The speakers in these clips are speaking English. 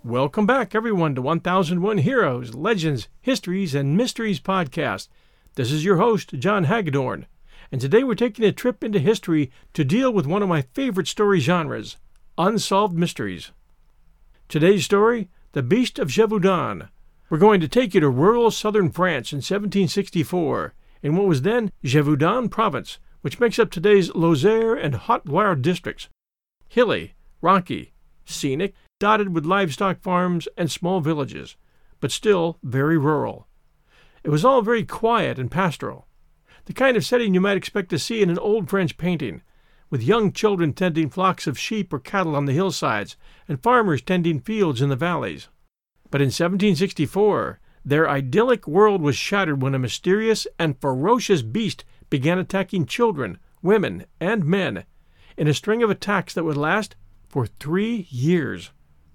Welcome back, everyone, to 1001 Heroes, Legends, Histories, and Mysteries podcast. This is your host, John Hagedorn, and today we're taking a trip into history to deal with one of my favorite story genres, unsolved mysteries. Today's story, The Beast of Gévaudan. We're going to take you to rural southern France in 1764, in what was then Gévaudan province, which makes up today's Lozère and Haute-Loire districts. Hilly, rocky, scenic, dotted with livestock farms and small villages, but still very rural. It was all very quiet and pastoral, the kind of setting you might expect to see in an old French painting, with young children tending flocks of sheep or cattle on the hillsides and farmers tending fields in the valleys. But in 1764, their idyllic world was shattered when a mysterious and ferocious beast began attacking children, women, and men in a string of attacks that would last for 3 years.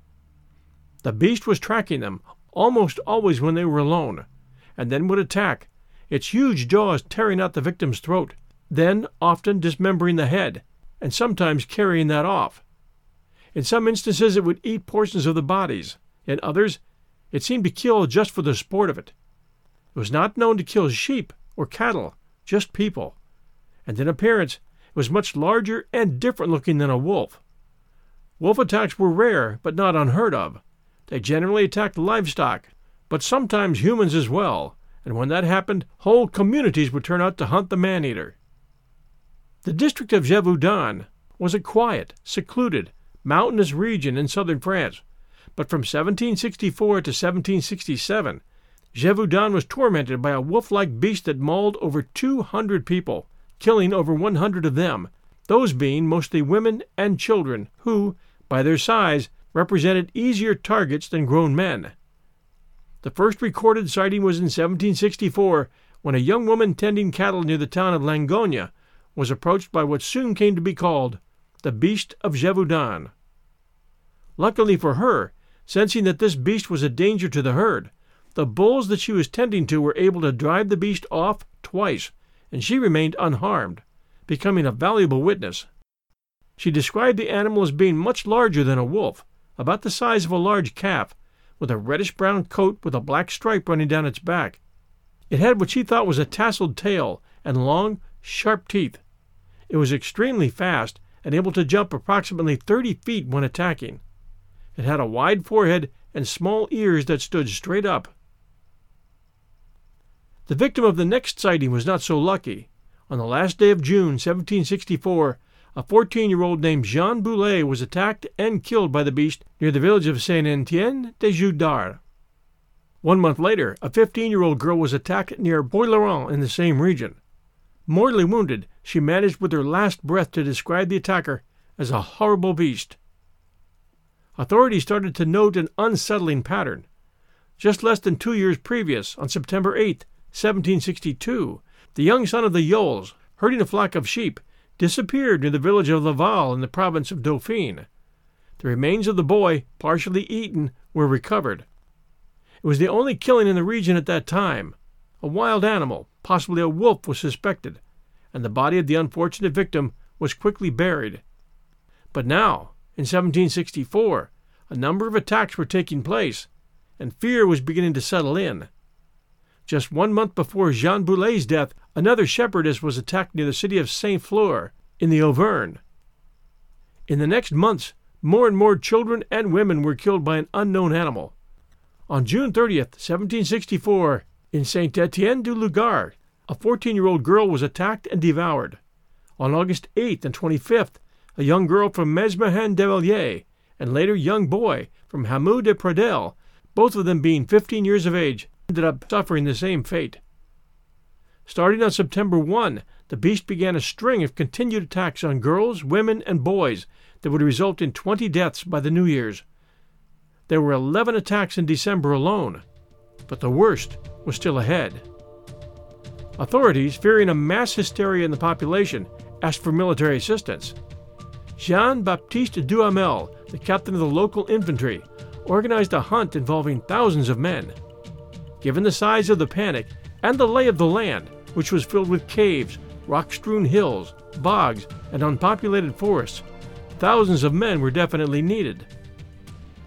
The beast was tracking them, almost always when they were alone, and then would attack, its huge jaws tearing out the victim's throat, then often dismembering the head, and sometimes carrying that off. In some instances it would eat portions of the bodies. In others, it seemed to kill just for the sport of it. It was not known to kill sheep or cattle, just people, and in appearance it was much larger and different looking than a wolf. Wolf attacks were rare, but not unheard of. They generally attacked livestock, but sometimes humans as well, and when that happened, whole communities would turn out to hunt the man-eater. The district of Gévaudan was a quiet, secluded, mountainous region in southern France, but from 1764 to 1767, Gévaudan was tormented by a wolf-like beast that mauled over 200 people, killing over 100 of them, those being mostly women and children who, by their size, represented easier targets than grown men. The first recorded sighting was in 1764, when a young woman tending cattle near the town of Langogne was approached by what soon came to be called the Beast of Gévaudan. Luckily for her, sensing that this beast was a danger to the herd, the bulls that she was tending to were able to drive the beast off twice, and she remained unharmed, becoming a valuable witness. She described the animal as being much larger than a wolf, about the size of a large calf, with a reddish-brown coat with a black stripe running down its back. It had what she thought was a tasseled tail and long, sharp teeth. It was extremely fast and able to jump approximately 30 feet when attacking. It had a wide forehead and small ears that stood straight up. The victim of the next sighting was not so lucky. On the last day of June, 1764, a 14-year-old named Jean Boulet was attacked and killed by the beast near the village of Saint-Étienne-de-Joudard. 1 month later, a 15-year-old girl was attacked near Bois-Laurent in the same region. Mortally wounded, she managed with her last breath to describe the attacker as a horrible beast. Authorities started to note an unsettling pattern. Just less than 2 years previous, on September 8, 1762, the young son of the Yoles, herding a flock of sheep, disappeared near the village of Laval in the province of Dauphine. The remains of the boy, partially eaten, were recovered. It was the only killing in the region at that time. A wild animal, possibly a wolf, was suspected, and the body of the unfortunate victim was quickly buried. But now, in 1764, a number of attacks were taking place, and fear was beginning to settle in. Just 1 month before Jean Boulet's death, another shepherdess was attacked near the city of Saint-Flour in the Auvergne. In the next months, more and more children and women were killed by an unknown animal. On June 30th, 1764, in Saint-Étienne-du-Lougard, a 14-year-old girl was attacked and devoured. On August 8th and 25th, a young girl from Mesmahan-Devalier, and later young boy from Hameau-de-Pradelle, both of them being 15 years of age, ended up suffering the same fate. Starting on September 1, the beast began a string of continued attacks on girls, women, and boys that would result in 20 deaths by the New Year's. There were 11 attacks in December alone, but the worst was still ahead. Authorities, fearing a mass hysteria in the population, asked for military assistance. Jean-Baptiste Duhamel, the captain of the local infantry, organized a hunt involving thousands of men. Given the size of the panic and the lay of the land, which was filled with caves, rock-strewn hills, bogs, and unpopulated forests, thousands of men were definitely needed.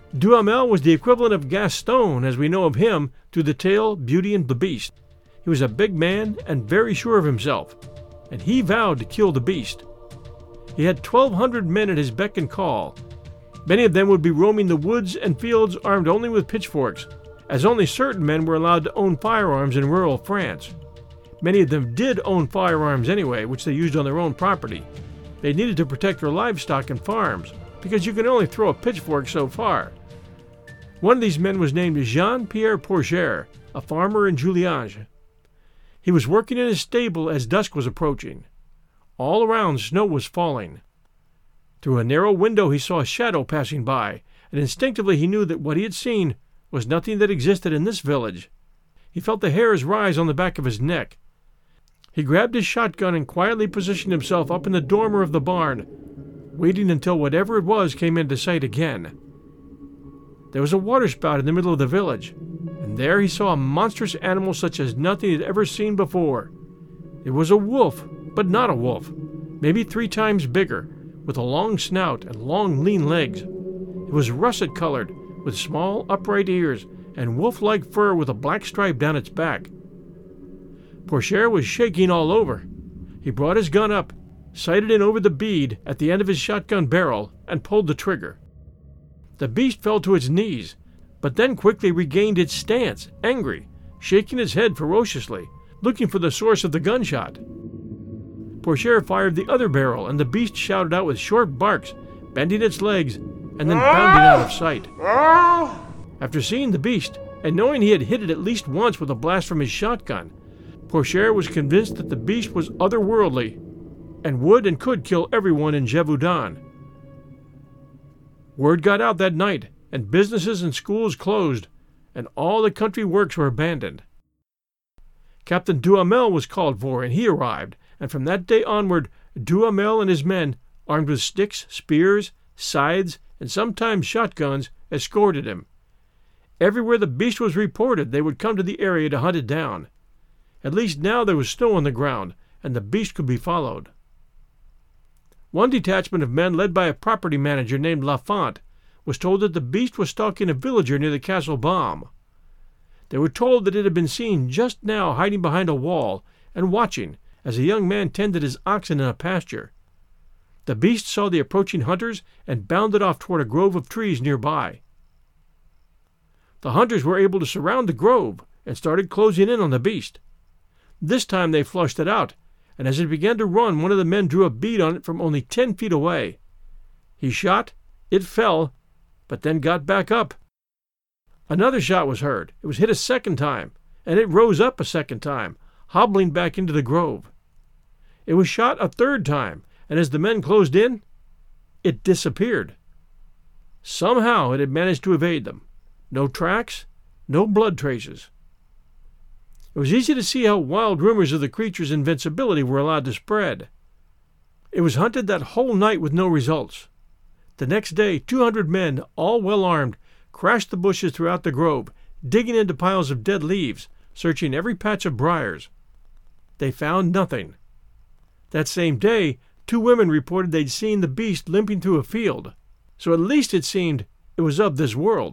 Duhamel was the equivalent of Gaston as we know of him through the tale Beauty and the Beast. He was a big man and very sure of himself, and he vowed to kill the beast. He had 1,200 men at his beck and call. Many of them would be roaming the woods and fields armed only with pitchforks, as only certain men were allowed to own firearms in rural France. Many of them did own firearms anyway, which they used on their own property. They needed to protect their livestock and farms, because you can only throw a pitchfork so far. One of these men was named Jean-Pierre Porcher, a farmer in Juliange. He was working in his stable as dusk was approaching. All around snow was falling. Through a narrow window he saw a shadow passing by, and instinctively he knew that what he had seen was nothing that existed in this village. He felt the hairs rise on the back of his neck. He grabbed his shotgun and quietly positioned himself up in the dormer of the barn, waiting until whatever it was came into sight again. There was a waterspout in the middle of the village, and there he saw a monstrous animal such as nothing he had ever seen before. It was a wolf, but not a wolf, maybe 3 times bigger, with a long snout and long lean legs. It was russet-colored, with small upright ears and wolf-like fur with a black stripe down its back. Porcher was shaking all over. He brought his gun up, sighted in over the bead at the end of his shotgun barrel, and pulled the trigger. The beast fell to its knees, but then quickly regained its stance, angry, shaking its head ferociously, looking for the source of the gunshot. Porcher fired the other barrel, and the beast shouted out with short barks, bending its legs, and then bounded out of sight. After seeing the beast, and knowing he had hit it at least once with a blast from his shotgun, Porcher was convinced that the beast was otherworldly, and would and could kill everyone in Gévaudan. Word got out that night, and businesses and schools closed, and all the country works were abandoned. Captain Duhamel was called for, and he arrived, and from that day onward, Duhamel and his men, armed with sticks, spears, scythes, and sometimes shotguns, escorted him. Everywhere the beast was reported, they would come to the area to hunt it down. At least now there was snow on the ground, and the beast could be followed. One detachment of men led by a property manager named Lafont was told that the beast was stalking a villager near the Castle Baum. They were told that it had been seen just now hiding behind a wall and watching as a young man tended his oxen in a pasture. The beast saw the approaching hunters and bounded off toward a grove of trees nearby. The hunters were able to surround the grove and started closing in on the beast. This time they flushed it out, and as it began to run, one of the men drew a bead on it from only 10 feet away. He shot, it fell, but then got back up. Another shot was heard. It was hit a second time, and it rose up a second time, hobbling back into the grove. It was shot a third time, and as the men closed in, it disappeared. Somehow it had managed to evade them. No tracks, no blood traces. It was easy to see how wild rumors of the creature's invincibility were allowed to spread. It was hunted that whole night with no results. The next day, 200 men, all well armed, crashed the bushes throughout the grove, digging into piles of dead leaves, searching every patch of briars. They found nothing. That same day, 2 women reported they'd seen the beast limping through a field, so at least it seemed it was of this world.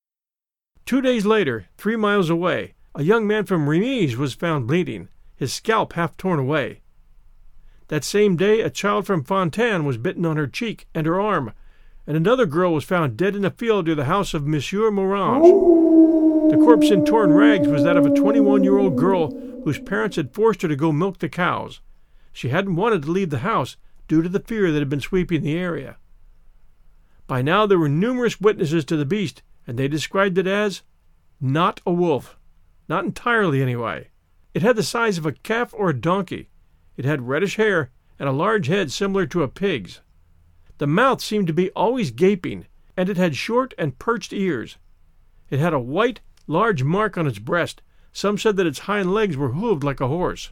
2 days later, 3 miles away, a young man from Reims was found bleeding, his scalp half torn away. That same day, a child from Fontaine was bitten on her cheek and her arm, and another girl was found dead in a field near the house of Monsieur Morange. The corpse in torn rags was that of a 21-year-old girl whose parents had forced her to go milk the cows. She hadn't wanted to leave the house due to the fear that had been sweeping the area. By now there were numerous witnesses to the beast, and they described it as not a wolf. Not entirely, anyway. It had the size of a calf or a donkey. It had reddish hair and a large head similar to a pig's. The mouth seemed to be always gaping, and it had short and perched ears. It had a white, large mark on its breast. Some said that its hind legs were hooved like a horse.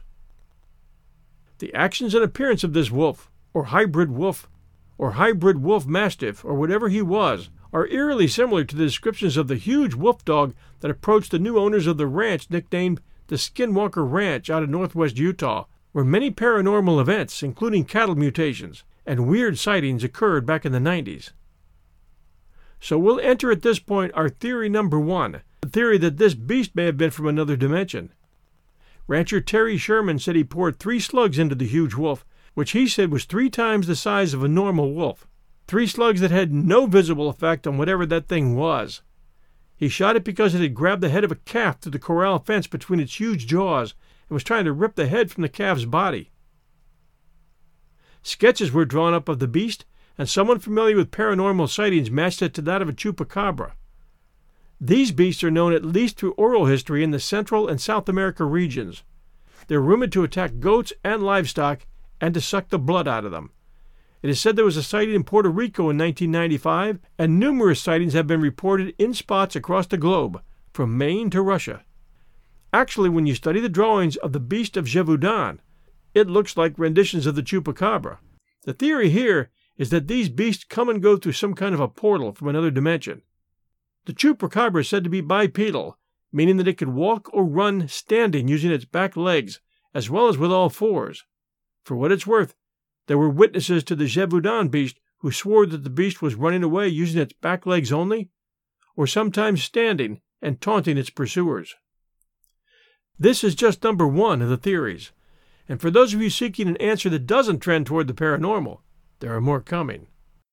The actions and appearance of this wolf, or hybrid wolf mastiff, or whatever he was, are eerily similar to the descriptions of the huge wolf dog that approached the new owners of the ranch nicknamed the Skinwalker Ranch out of northwest Utah, where many paranormal events, including cattle mutations and weird sightings, occurred back in the 90s. So we'll enter at this point our theory number 1, the theory that this beast may have been from another dimension. Rancher Terry Sherman said he poured 3 slugs into the huge wolf, which he said was 3 times the size of a normal wolf. 3 slugs that had no visible effect on whatever that thing was. He shot it because it had grabbed the head of a calf through the corral fence between its huge jaws and was trying to rip the head from the calf's body. Sketches were drawn up of the beast, and someone familiar with paranormal sightings matched it to that of a chupacabra. These beasts are known at least through oral history in the Central and South America regions. They are rumored to attack goats and livestock and to suck the blood out of them. It is said there was a sighting in Puerto Rico in 1995, and numerous sightings have been reported in spots across the globe, from Maine to Russia. Actually, when you study the drawings of the beast of Gévaudan, it looks like renditions of the chupacabra. The theory here is that these beasts come and go through some kind of a portal from another dimension. The chupacabra is said to be bipedal, meaning that it could walk or run standing using its back legs, as well as with all fours. For what it's worth, there were witnesses to the Gévaudan beast who swore that the beast was running away using its back legs only, or sometimes standing and taunting its pursuers. This is just number 1 of the theories, and for those of you seeking an answer that doesn't trend toward the paranormal, there are more coming.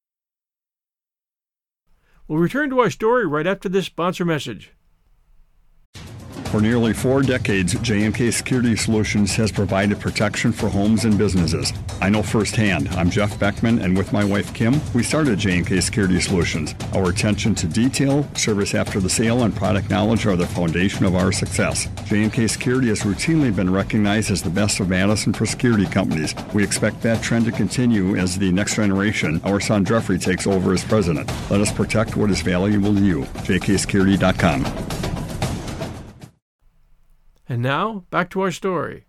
We'll return to our story right after this sponsor message. For nearly 4 decades, J&K Security Solutions has provided protection for homes and businesses. I know firsthand. I'm Jeff Beckman, and with my wife Kim, we started J&K Security Solutions. Our attention to detail, service after the sale, and product knowledge are the foundation of our success. J&K Security has routinely been recognized as the best of Madison for security companies. We expect that trend to continue as the next generation, our son Jeffrey, takes over as president. Let us protect what is valuable to you. jksecurity.com. And now, back to our story.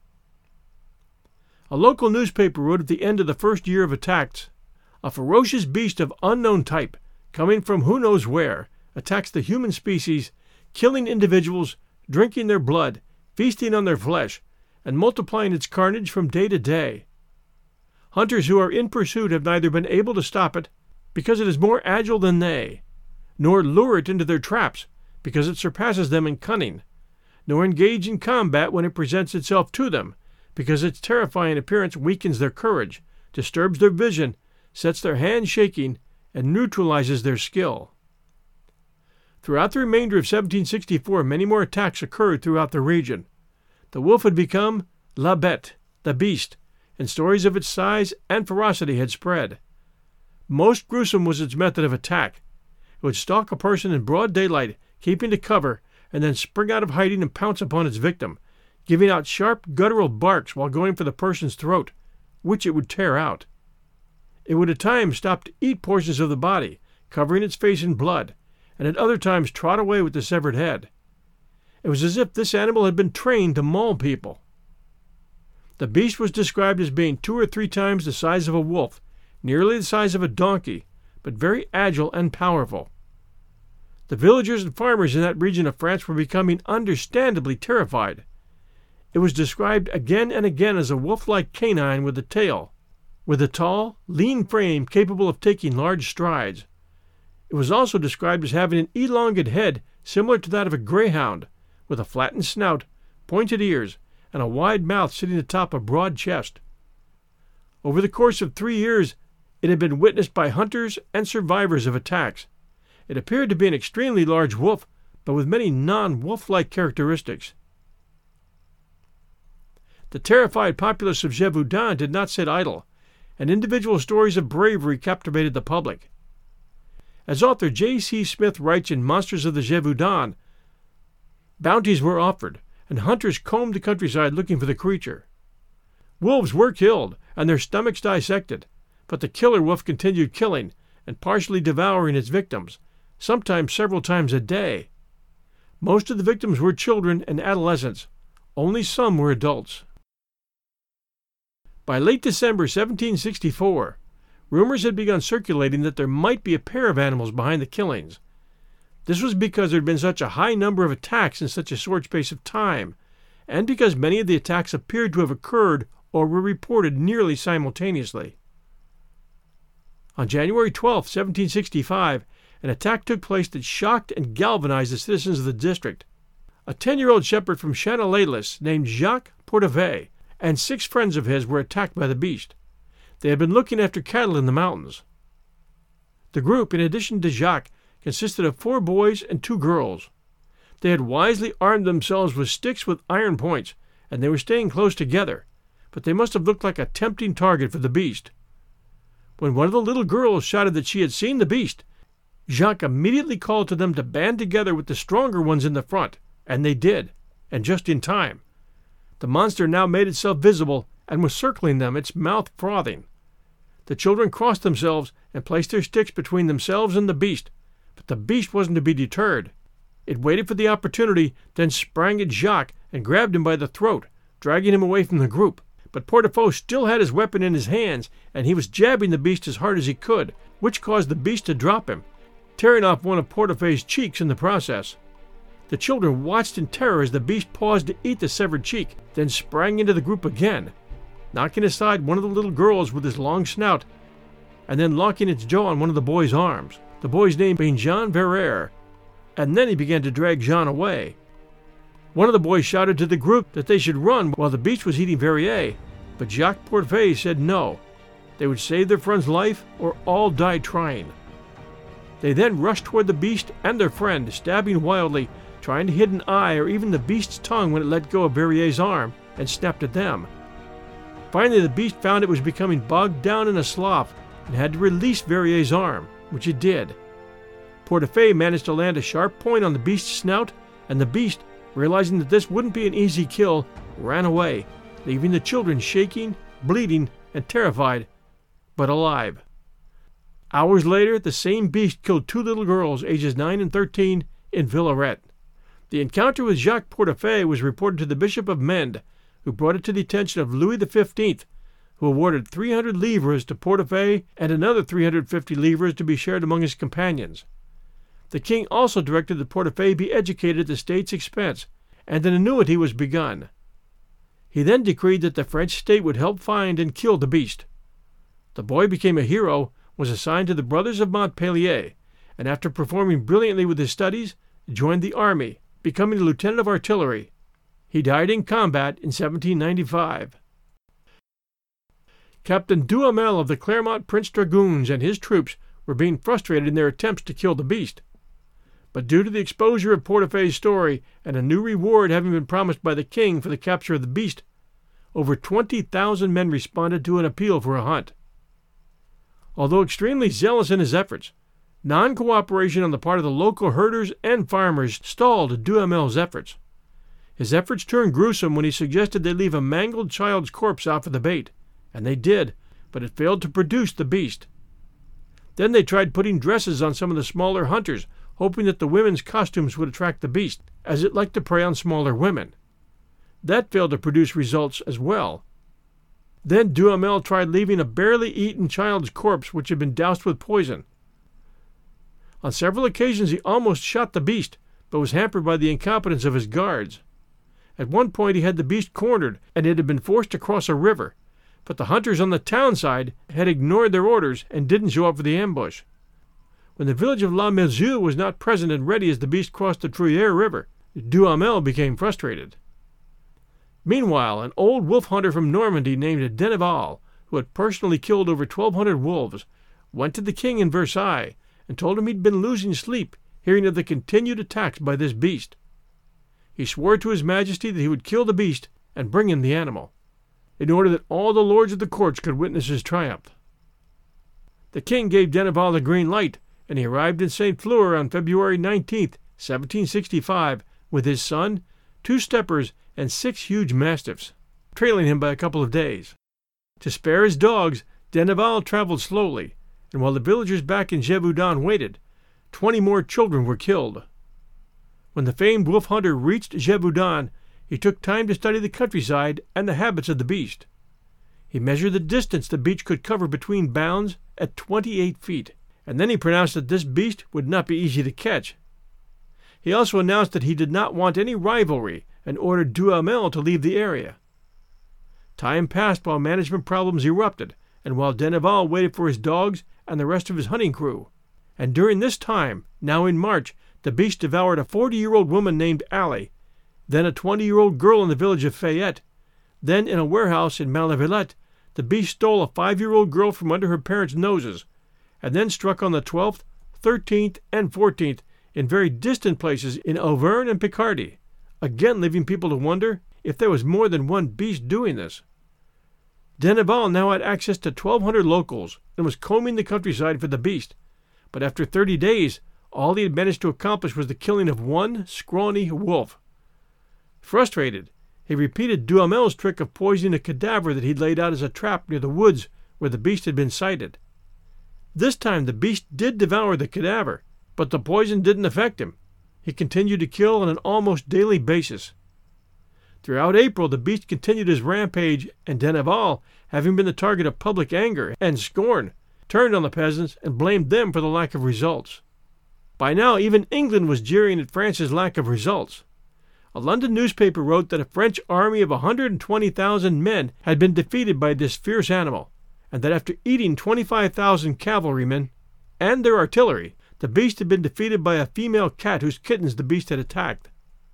A local newspaper wrote at the end of the first year of attacks, "A ferocious beast of unknown type, coming from who knows where, attacks the human species, killing individuals, drinking their blood, feasting on their flesh, and multiplying its carnage from day to day. Hunters who are in pursuit have neither been able to stop it, because it is more agile than they, nor lure it into their traps, because it surpasses them in cunning, nor engage in combat when it presents itself to them, because its terrifying appearance weakens their courage, disturbs their vision, sets their hands shaking, and neutralizes their skill." Throughout the remainder of 1764, many more attacks occurred throughout the region. The wolf had become La Bête, the beast, and stories of its size and ferocity had spread. Most gruesome was its method of attack. It would stalk a person in broad daylight, keeping to cover, and then spring out of hiding and pounce upon its victim, giving out sharp guttural barks while going for the person's throat, which it would tear out. It would at times stop to eat portions of the body, covering its face in blood, and at other times trot away with the severed head. It was as if this animal had been trained to maul people. The beast was described as being 2 or 3 times the size of a wolf, nearly the size of a donkey, but very agile and powerful. The villagers and farmers in that region of France were becoming understandably terrified. It was described again and again as a wolf-like canine with a tail, with a tall, lean frame capable of taking large strides. It was also described as having an elongated head similar to that of a greyhound, with a flattened snout, pointed ears, and a wide mouth sitting atop a broad chest. Over the course of 3 years, it had been witnessed by hunters and survivors of attacks. It appeared to be an extremely large wolf, but with many non-wolf-like characteristics. The terrified populace of Gévaudan did not sit idle, and individual stories of bravery captivated the public. As author J.C. Smith writes in Monsters of the Gévaudan, bounties were offered, and hunters combed the countryside looking for the creature. Wolves were killed, and their stomachs dissected, but the killer wolf continued killing and partially devouring its victims, sometimes several times a day. Most of the victims were children and adolescents. Only some were adults. By late December 1764, rumors had begun circulating that there might be a pair of animals behind the killings. This was because there had been such a high number of attacks in such a short space of time, and because many of the attacks appeared to have occurred or were reported nearly simultaneously. On January 12, 1765, an attack took place that shocked and galvanized the citizens of the district. A 10-year-old shepherd from Chanellas named Jacques Portevet and 6 friends of his were attacked by the beast. They had been looking after cattle in the mountains. The group, in addition to Jacques, consisted of 4 boys and 2 girls. They had wisely armed themselves with sticks with iron points, and they were staying close together, but they must have looked like a tempting target for the beast. When one of the little girls shouted that she had seen the beast, Jacques immediately called to them to band together with the stronger ones in the front, and they did, and just in time. The monster now made itself visible and was circling them, its mouth frothing. The children crossed themselves and placed their sticks between themselves and the beast, but the beast wasn't to be deterred. It waited for the opportunity, then sprang at Jacques and grabbed him by the throat, dragging him away from the group. But Porteveau still had his weapon in his hands, and he was jabbing the beast as hard as he could, which caused the beast to drop him, tearing off one of Portefeu's cheeks in the process. The children watched in terror as the beast paused to eat the severed cheek, then sprang into the group again, knocking aside one of the little girls with his long snout, and then locking its jaw on one of the boy's arms, the boy's name being Jean Verrier, and then he began to drag Jean away. One of the boys shouted to the group that they should run while the beast was eating Verrier, but Jacques Portevet said no. They would save their friend's life or all die trying. They then rushed toward the beast and their friend, stabbing wildly, trying to hit an eye or even the beast's tongue when it let go of Verrier's arm and snapped at them. Finally, the beast found it was becoming bogged down in a slough and had to release Verrier's arm, which it did. Portevet managed to land a sharp point on the beast's snout, and the beast, realizing that this wouldn't be an easy kill, ran away, leaving the children shaking, bleeding, and terrified, but alive. Hours later, the same beast killed 2 little girls, ages 9 and 13, in Villaret. The encounter with Jacques Portevet was reported to the Bishop of Mende, who brought it to the attention of Louis XV, who awarded 300 livres to Portevet and another 350 livres to be shared among his companions. The king also directed that Portevet be educated at the state's expense, and an annuity was begun. He then decreed that the French state would help find and kill the beast. The boy became a hero, was assigned to the Brothers of Montpellier, and after performing brilliantly with his studies, joined the army, becoming a lieutenant of artillery. He died in combat in 1795. Captain Duhamel of the Clermont Prince Dragoons and his troops were being frustrated in their attempts to kill the beast. But due to the exposure of Portefeu's story and a new reward having been promised by the king for the capture of the beast, over 20,000 men responded to an appeal for a hunt. Although extremely zealous in his efforts, non-cooperation on the part of the local herders and farmers stalled Duhamel's efforts. His efforts turned gruesome when he suggested they leave a mangled child's corpse out for the bait, and they did, but it failed to produce the beast. Then they tried putting dresses on some of the smaller hunters, hoping that the women's costumes would attract the beast, as it liked to prey on smaller women. That failed to produce results as well. Then Duhamel tried leaving a barely eaten child's corpse which had been doused with poison. On several occasions he almost shot the beast, but was hampered by the incompetence of his guards. At one point he had the beast cornered, and it had been forced to cross a river, but the hunters on the town side had ignored their orders and didn't show up for the ambush. When the village of La Mesure was not present and ready as the beast crossed the Truyère River, Duhamel became frustrated. Meanwhile, an old wolf hunter from Normandy named Denneval, who had personally killed over 1,200 wolves, went to the king in Versailles and told him he'd been losing sleep hearing of the continued attacks by this beast. He swore to his majesty that he would kill the beast and bring him the animal, in order that all the lords of the courts could witness his triumph. The king gave Denneval the green light, and he arrived in St. Flour on February 19, 1765, with his son, 2 steppers, and 6 huge mastiffs, trailing him by a couple of days. To spare his dogs, Denneval traveled slowly, and while the villagers back in Gévaudan waited, 20 more children were killed. When the famed wolf hunter reached Gévaudan, he took time to study the countryside and the habits of the beast. He measured the distance the beast could cover between bounds at 28 feet, and then he pronounced that this beast would not be easy to catch. He also announced that he did not want any rivalry and ordered Duhamel to leave the area. Time passed while management problems erupted, and while Denneval waited for his dogs and the rest of his hunting crew. And during this time, now in March, the beast devoured a 40-year-old woman named Allie, then a 20-year-old girl in the village of Fayette. Then in a warehouse in Malavillette, the beast stole a 5-year-old girl from under her parents' noses, and then struck on the 12th, 13th, and 14th in very distant places in Auvergne and Picardy, again leaving people to wonder if there was more than one beast doing this. Denneval now had access to 1,200 locals and was combing the countryside for the beast, but after 30 days, all he had managed to accomplish was the killing of one scrawny wolf. Frustrated, he repeated Duhamel's trick of poisoning a cadaver that he'd laid out as a trap near the woods where the beast had been sighted. This time the beast did devour the cadaver, but the poison didn't affect him. He continued to kill on an almost daily basis. Throughout April, the beast continued his rampage, and Denneval, having been the target of public anger and scorn, turned on the peasants and blamed them for the lack of results. By now, even England was jeering at France's lack of results. A London newspaper wrote that a French army of 120,000 men had been defeated by this fierce animal, and that after eating 25,000 cavalrymen and their artillery, the beast had been defeated by a female cat whose kittens the beast had attacked.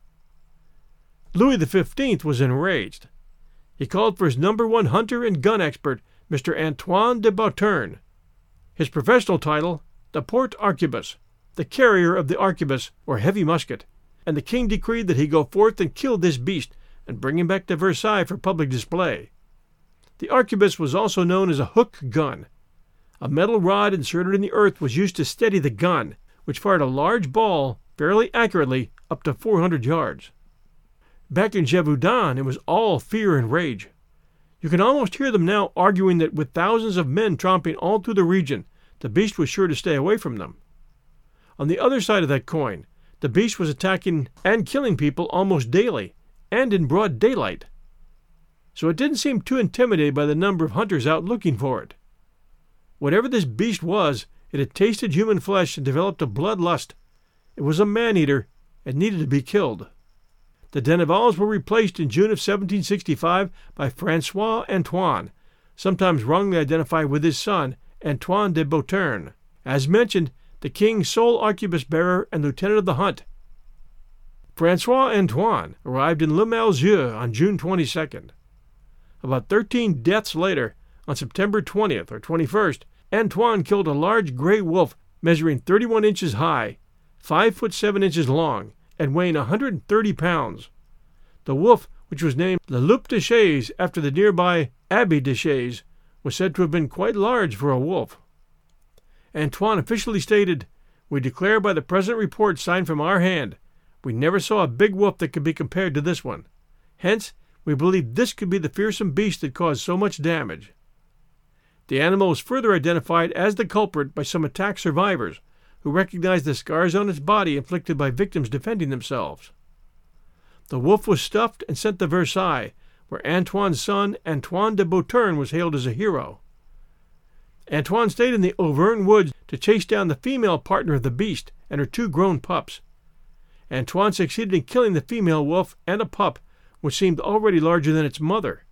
Louis XV was enraged. He called for his #1 hunter and gun expert, Mr. Antoine de Bauturn. His professional title, the Port Arquebus, the carrier of the arquebus or heavy musket, and the king decreed that he go forth and kill this beast and bring him back to Versailles for public display. The arquebus was also known as a hook gun. A metal rod inserted in the earth was used to steady the gun, which fired a large ball fairly accurately up to 400 yards. Back in Gévaudan, it was all fear and rage. You can almost hear them now arguing that with thousands of men tromping all through the region, the beast was sure to stay away from them. On the other side of that coin, the beast was attacking and killing people almost daily, and in broad daylight. So it didn't seem too intimidated by the number of hunters out looking for it. Whatever this beast was, it had tasted human flesh and developed a bloodlust. It was a man-eater and needed to be killed. The Dennevals were replaced in June of 1765 by François Antoine, sometimes wrongly identified with his son, Antoine de Bauturn, as mentioned, the king's sole arquebus-bearer and lieutenant of the hunt. François Antoine arrived in Le Malzieu on June 22nd. About 13 deaths later, on September 20th or 21st, Antoine killed a large gray wolf measuring 31 inches high, 5 foot 7 inches long, and weighing 130 pounds. The wolf, which was named Le Loup de Chaise after the nearby Abbey de Chaise, was said to have been quite large for a wolf. Antoine officially stated, "We declare by the present report signed from our hand, we never saw a big wolf that could be compared to this one. Hence, we believe this could be the fearsome beast that caused so much damage." The animal was further identified as the culprit by some attack survivors, who recognized the scars on its body inflicted by victims defending themselves. The wolf was stuffed and sent to Versailles, where Antoine's son, Antoine de Bauturn, was hailed as a hero. Antoine stayed in the Auvergne woods to chase down the female partner of the beast and her 2 grown pups. Antoine succeeded in killing the female wolf and a pup, which seemed already larger than its mother.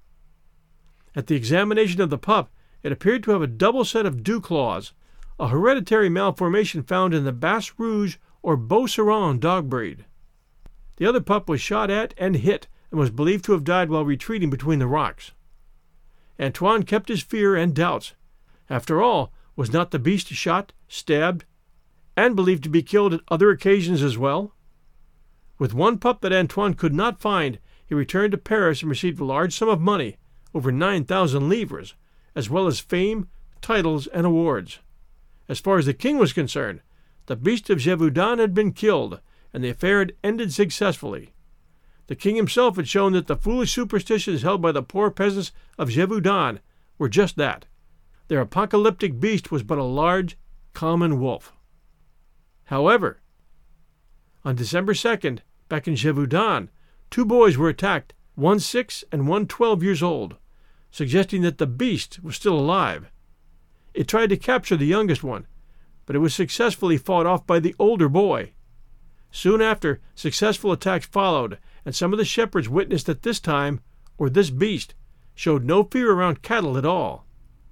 At the examination of the pup, it appeared to have a double set of dew claws, a hereditary malformation found in the Basse Rouge or Beauceron dog breed. The other pup was shot at and hit and was believed to have died while retreating between the rocks. Antoine kept his fear and doubts. After all, was not the beast shot, stabbed, and believed to be killed at other occasions as well? With one pup that Antoine could not find, he returned to Paris and received a large sum of money, over 9,000 livres, as well as fame, titles, and awards. As far as the king was concerned, the beast of Gévaudan had been killed, and the affair had ended successfully. The king himself had shown that the foolish superstitions held by the poor peasants of Gévaudan were just that. Their apocalyptic beast was but a large, common wolf. However, on December 2nd, back in Gévaudan, 2 boys were attacked, one 6 and one 12 years old, suggesting that the beast was still alive. It tried to capture the youngest one, but it was successfully fought off by the older boy. Soon after, successful attacks followed, and some of the shepherds witnessed that this time, or this beast, showed no fear around cattle at all.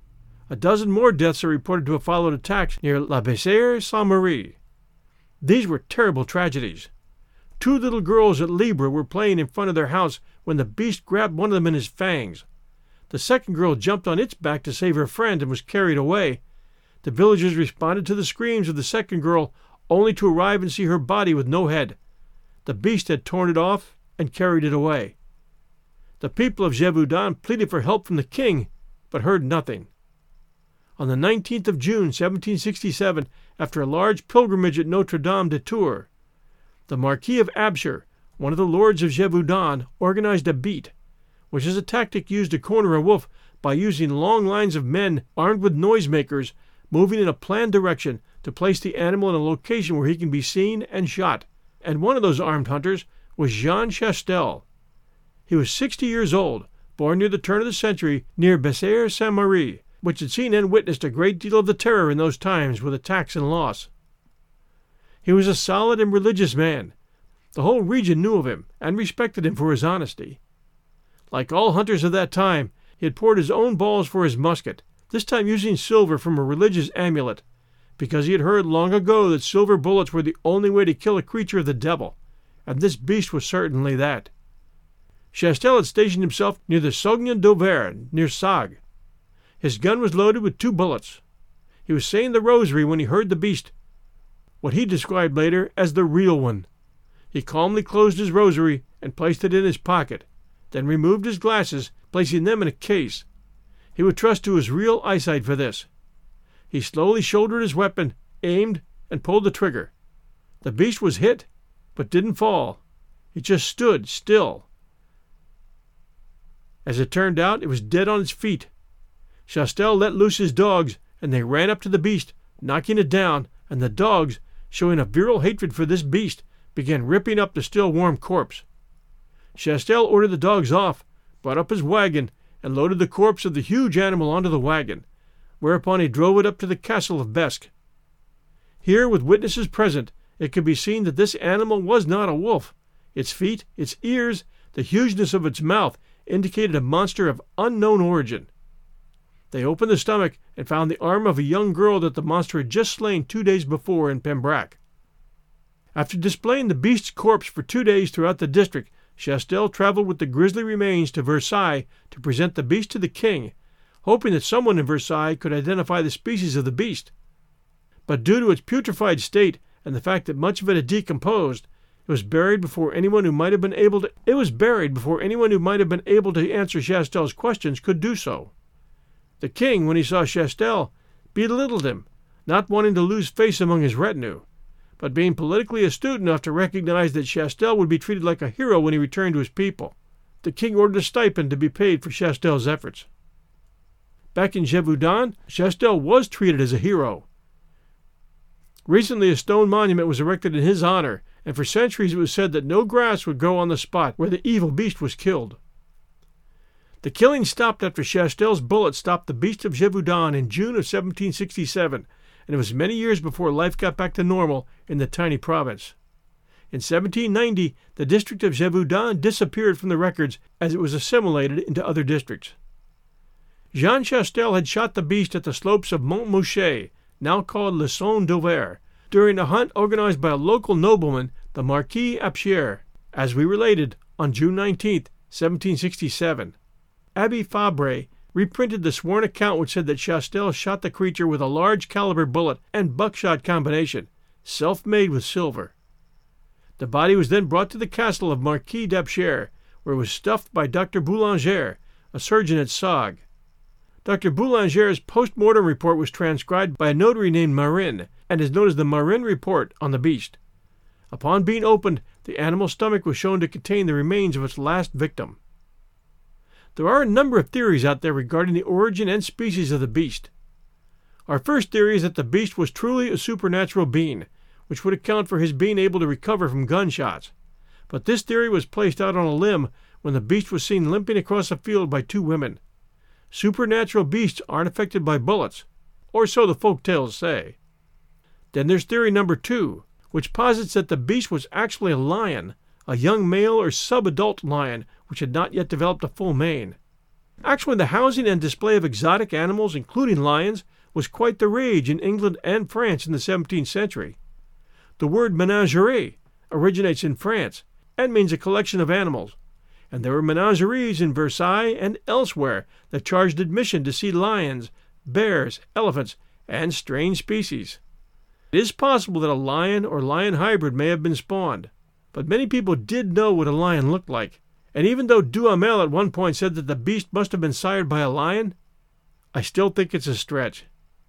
A dozen more deaths are reported to have followed attacks near La Bessères-Saint-Marie. These were terrible tragedies. 2 little girls at Libre were playing in front of their house when the beast grabbed one of them in his fangs. The second girl jumped on its back to save her friend and was carried away. The villagers responded to the screams of the second girl, only to arrive and see her body with no head. The beast had torn it off and carried it away. The people of Gévaudan pleaded for help from the king, but heard nothing. On the 19th of June, 1767, after a large pilgrimage at Notre-Dame de Tours, the Marquis of Abshire, one of the lords of Gévaudan, organized a beat, which is a tactic used to corner a wolf by using long lines of men armed with noisemakers moving in a planned direction to place the animal in a location where he can be seen and shot. And one of those armed hunters was Jean Chastel. He was 60 years old, born near the turn of the century near Bessères-Saint-Marie, which had seen and witnessed a great deal of the terror in those times with attacks and loss. He was a solid and religious man. The whole region knew of him and respected him for his honesty. Like all hunters of that time, he had poured his own balls for his musket, this time using silver from a religious amulet, because he had heard long ago that silver bullets were the only way to kill a creature of the devil, and this beast was certainly that. Chastel had stationed himself near the Saugnon d'Auvergne, near Sagues. His gun was loaded with 2 bullets. He was saying the rosary when he heard the beast, what he described later as the real one. He calmly closed his rosary and placed it in his pocket, then removed his glasses, placing them in a case. He would trust to his real eyesight for this. He slowly shouldered his weapon, aimed, and pulled the trigger. The beast was hit, but didn't fall. It just stood still. As it turned out, it was dead on its feet. Chastel let loose his dogs, and they ran up to the beast, knocking it down, and the dogs, showing a virile hatred for this beast, began ripping up the still warm corpse. Chastel ordered the dogs off, brought up his wagon, and loaded the corpse of the huge animal onto the wagon, whereupon he drove it up to the castle of Besque. Here, with witnesses present, it could be seen that this animal was not a wolf. Its feet, its ears, the hugeness of its mouth indicated a monster of unknown origin. They opened the stomach and found the arm of a young girl that the monster had just slain 2 days before in Pembrac. After displaying the beast's corpse for 2 days throughout the district, Chastel traveled with the grisly remains to Versailles to present the beast to the king, hoping that someone in Versailles could identify the species of the beast. But due to its putrefied state and the fact that much of it had decomposed, it was buried before anyone who might have been able to answer Chastel's questions could do so. The king, when he saw Chastel, belittled him, not wanting to lose face among his retinue, but being politically astute enough to recognize that Chastel would be treated like a hero when he returned to his people. The king ordered a stipend to be paid for Chastel's efforts. Back in Gévaudan, Chastel was treated as a hero. Recently, a stone monument was erected in his honor, and for centuries it was said that no grass would grow on the spot where the evil beast was killed. The killing stopped after Chastel's bullet stopped the beast of Gévaudan in June of 1767, and it was many years before life got back to normal in the tiny province. In 1790, the district of Gévaudan disappeared from the records as it was assimilated into other districts. Jean Chastel had shot the beast at the slopes of Montmouchet, now called Le Saulne d'Auvergne, during a hunt organized by a local nobleman, the Marquis Abshire, as we related, on June 19, 1767. Abbé Fabre reprinted the sworn account which said that Chastel shot the creature with a large caliber bullet and buckshot combination, self-made with silver. The body was then brought to the castle of Marquis d'Abshire, where it was stuffed by Dr. Boulanger, a surgeon at Sagues. Dr. Boulanger's post-mortem report was transcribed by a notary named Marin, and is known as the Marin Report on the beast. Upon being opened, the animal's stomach was shown to contain the remains of its last victim. There are a number of theories out there regarding the origin and species of the beast. Our first theory is that the beast was truly a supernatural being, which would account for his being able to recover from gunshots. But this theory was placed out on a limb when the beast was seen limping across a field by 2 women. Supernatural beasts aren't affected by bullets, or so the folk tales say. Then there's theory number 2, which posits that the beast was actually a lion, a young male or sub-adult lion which had not yet developed a full mane. Actually, the housing and display of exotic animals, including lions, was quite the rage in England and France in the 17th century. The word menagerie originates in France and means a collection of animals, and there were menageries in Versailles and elsewhere that charged admission to see lions, bears, elephants, and strange species. It is possible that a lion or lion hybrid may have been spawned, but many people did know what a lion looked like, and even though Duhamel at one point said that the beast must have been sired by a lion, I still think it's a stretch.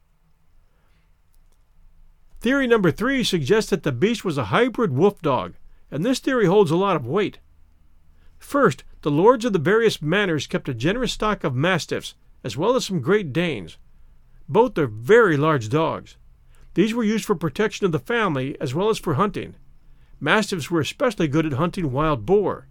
Theory number 3 suggests that the beast was a hybrid wolf dog, and this theory holds a lot of weight. First, the lords of the various manors kept a generous stock of mastiffs, as well as some Great Danes. Both are very large dogs. These were used for protection of the family as well as for hunting. Mastiffs were especially good at hunting wild boar.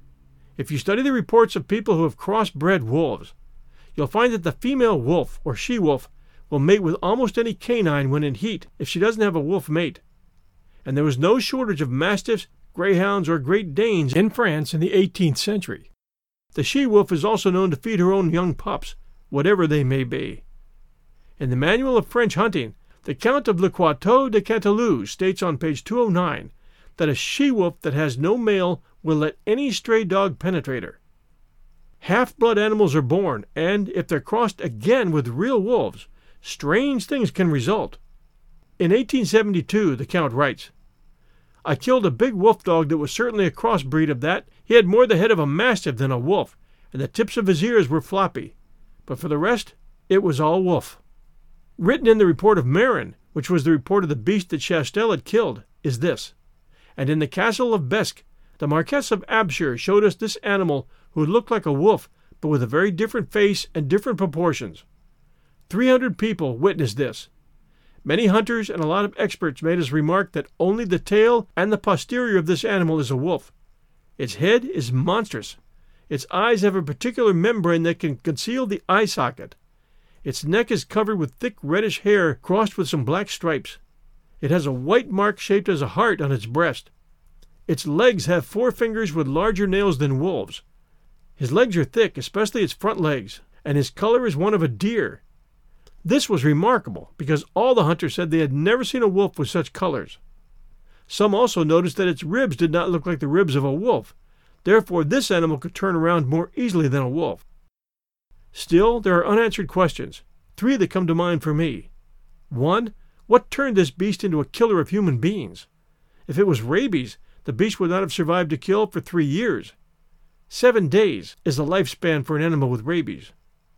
If you study the reports of people who have crossbred wolves, you'll find that the female wolf or she-wolf will mate with almost any canine when in heat if she doesn't have a wolf mate. And there was no shortage of mastiffs, greyhounds, or Great Danes in France in the 18th century. The she-wolf is also known to feed her own young pups, whatever they may be. In the Manual of French Hunting, the Count of Le Coteau de Canteleu states on page 209 that a she-wolf that has no male will let any stray dog penetrate her. Half-blood animals are born, and if they're crossed again with real wolves, strange things can result. In 1872, the Count writes, "I killed a big wolf dog that was certainly a crossbreed of that. He had more the head of a mastiff than a wolf, and the tips of his ears were floppy. But for the rest, it was all wolf." Written in the report of Marin, which was the report of the beast that Chastel had killed, is this: "And in the castle of Besque, the Marquess of Abshire showed us this animal who looked like a wolf, but with a very different face and different proportions. 300 people witnessed this. Many hunters and a lot of experts made us remark that only the tail and the posterior of this animal is a wolf. Its head is monstrous. Its eyes have a particular membrane that can conceal the eye socket. Its neck is covered with thick reddish hair crossed with some black stripes. It has a white mark shaped as a heart on its breast. Its legs have 4 fingers with larger nails than wolves. His legs are thick, especially its front legs, and his color is one of a deer. This was remarkable, because all the hunters said they had never seen a wolf with such colors. Some also noticed that its ribs did not look like the ribs of a wolf. Therefore, this animal could turn around more easily than a wolf. Still, there are unanswered questions, 3 that come to mind for me. 1. What turned this beast into a killer of human beings? If it was rabies, the beast would not have survived to kill for 3 years. 7 days is the lifespan for an animal with rabies.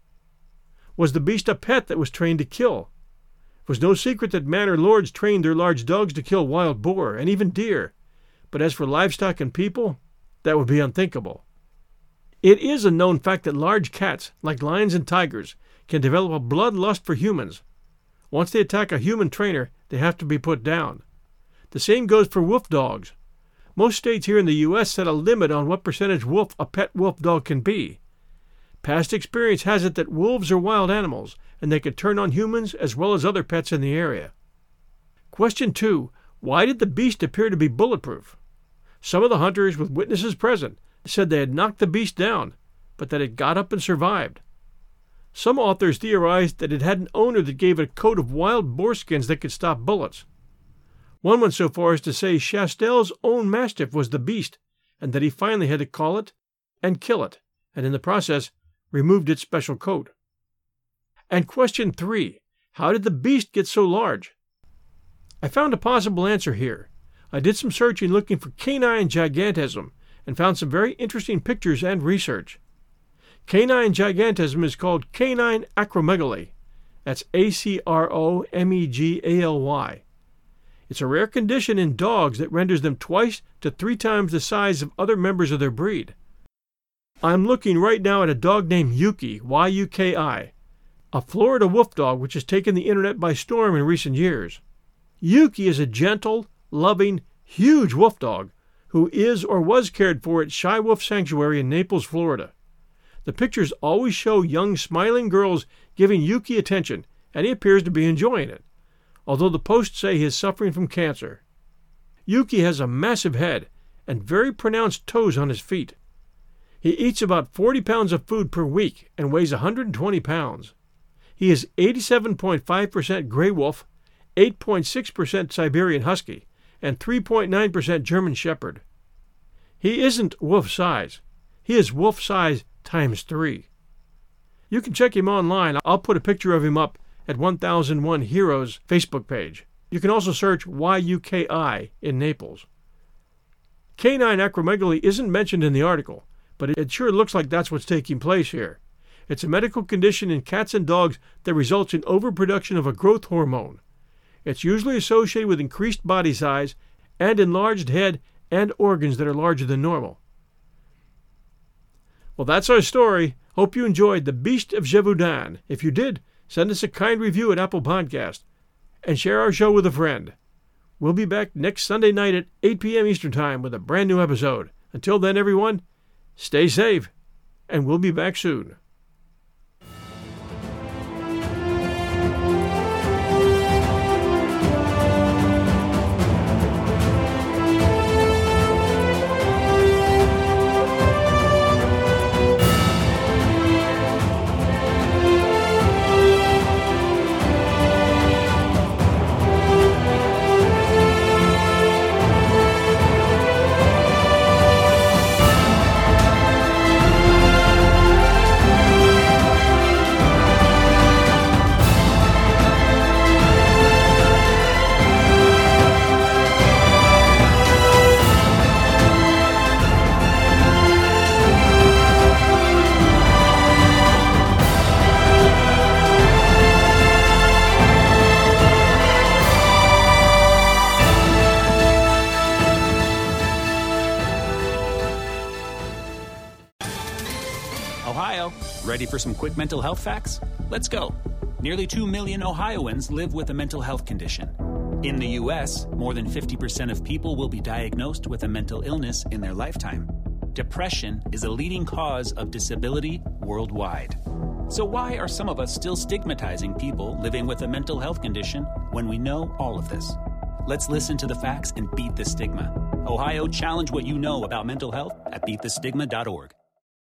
Was the beast a pet that was trained to kill? It was no secret that manor lords trained their large dogs to kill wild boar and even deer, but as for livestock and people, that would be unthinkable. It is a known fact that large cats, like lions and tigers, can develop a bloodlust for humans. Once they attack a human trainer, they have to be put down. The same goes for wolf dogs. Most states here in the U.S. set a limit on what percentage wolf a pet wolf dog can be. Past experience has it that wolves are wild animals, and they can turn on humans as well as other pets in the area. Question 2. Why did the beast appear to be bulletproof? Some of the hunters, with witnesses present, said they had knocked the beast down, but that it got up and survived. Some authors theorized that it had an owner that gave it a coat of wild boar skins that could stop bullets. One went so far as to say Chastel's own mastiff was the beast, and that he finally had to call it and kill it, and in the process removed its special coat. And question 3. How did the beast get so large? I found a possible answer here. I did some searching looking for canine gigantism and found some very interesting pictures and research. Canine gigantism is called canine acromegaly. That's acromegaly. It's a rare condition in dogs that renders them twice to 3 times the size of other members of their breed. I'm looking right now at a dog named Yuki, Y-U-K-I, a Florida wolf dog which has taken the internet by storm in recent years. Yuki is a gentle, loving, huge wolf dog who is or was cared for at Shy Wolf Sanctuary in Naples, Florida. The pictures always show young, smiling girls giving Yuki attention, and he appears to be enjoying it, although the posts say he is suffering from cancer. Yuki has a massive head and very pronounced toes on his feet. He eats about 40 pounds of food per week and weighs 120 pounds. He is 87.5% Grey Wolf, 8.6% Siberian Husky, and 3.9% German Shepherd. He isn't wolf size. He is wolf size times 3. You can check him online. I'll put a picture of him up at 1001 Heroes Facebook page. You can also search YUKI in Naples. Canine acromegaly isn't mentioned in the article, but it sure looks like that's what's taking place here. It's a medical condition in cats and dogs that results in overproduction of a growth hormone. It's usually associated with increased body size and enlarged head and organs that are larger than normal. Well, that's our story. Hope you enjoyed The Beast of Gévaudan. If you did, send us a kind review at Apple Podcast and share our show with a friend. We'll be back next Sunday night at 8 p.m. Eastern Time with a brand new episode. Until then, everyone, stay safe, and we'll be back soon. Ohio, ready for some quick mental health facts? Let's go. Nearly 2 million Ohioans live with a mental health condition. In the U.S., more than 50% of people will be diagnosed with a mental illness in their lifetime. Depression is a leading cause of disability worldwide. So why are some of us still stigmatizing people living with a mental health condition when we know all of this? Let's listen to the facts and beat the stigma. Ohio, challenge what you know about mental health at beatthestigma.org.